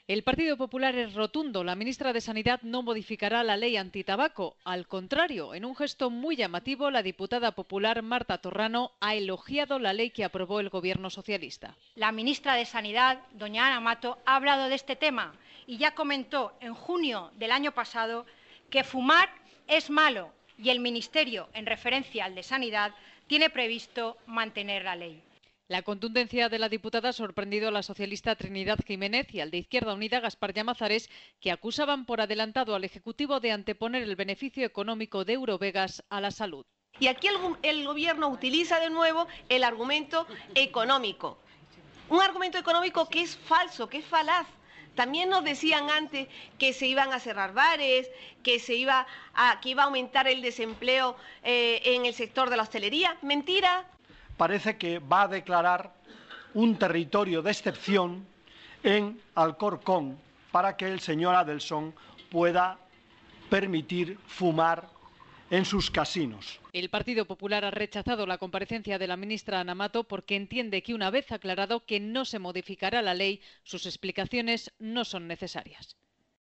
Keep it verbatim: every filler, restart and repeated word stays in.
El Partido Popular es rotundo. La ministra de Sanidad no modificará la ley antitabaco. Al contrario, en un gesto muy llamativo, la diputada popular Marta Torrano ha elogiado la ley que aprobó el gobierno socialista. La ministra de Sanidad, doña Ana Mato, ha hablado de este tema y ya comentó en junio del año pasado que fumar es malo y el Ministerio, en referencia al de Sanidad, tiene previsto mantener la ley. La contundencia de la diputada ha sorprendido a la socialista Trinidad Jiménez y al de Izquierda Unida Gaspar Llamazares, que acusaban por adelantado al Ejecutivo de anteponer el beneficio económico de Eurovegas a la salud. Y aquí el, el Gobierno utiliza de nuevo el argumento económico. Un argumento económico que es falso, que es falaz. También nos decían antes que se iban a cerrar bares, que, se iba a, que iba a aumentar el desempleo eh, en el sector de la hostelería. Mentira. Parece que va a declarar un territorio de excepción en Alcorcón para que el señor Adelson pueda permitir fumar en sus casinos. El Partido Popular ha rechazado la comparecencia de la ministra Ana Mato porque entiende que una vez aclarado que no se modificará la ley, sus explicaciones no son necesarias.